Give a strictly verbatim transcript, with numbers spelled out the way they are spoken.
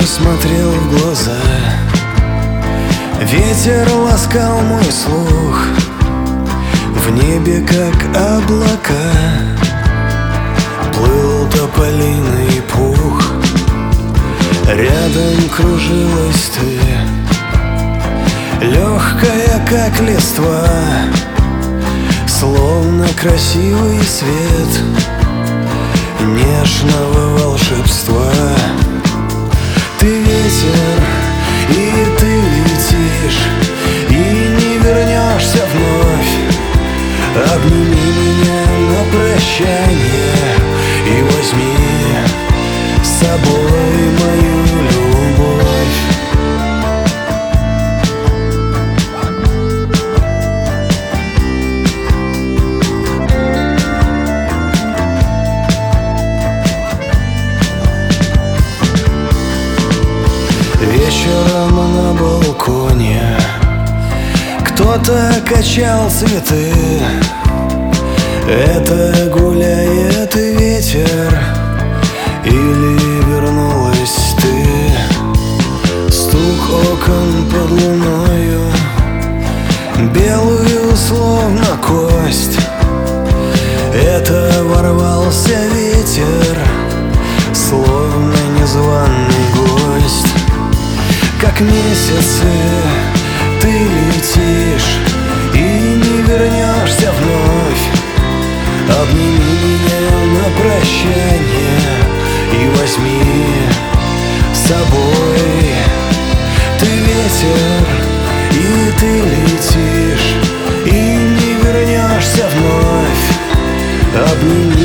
смотрел в глаза. Ветер ласкал мой слух. В небе, как облака, плыл тополиный пух. Рядом кружилась ты, легкая, как листва, словно красивый свет нежного волшебства. Ты ветер, и ты летишь, и не вернешься вновь. Обними меня на прощание и возьми с собой мою любовь. Вечером на балконе кто-то качал цветы. Это гуляет ветер или вернулась ты? Стук окон под луною, белую словно кость. Это ворвался ветер, словно незваный гость. Как месяцы ты летишь и не вернешься вновь. Обними меня на прощание и возьми с собой. Ты ветер, и ты летишь, и не вернешься вновь. Обними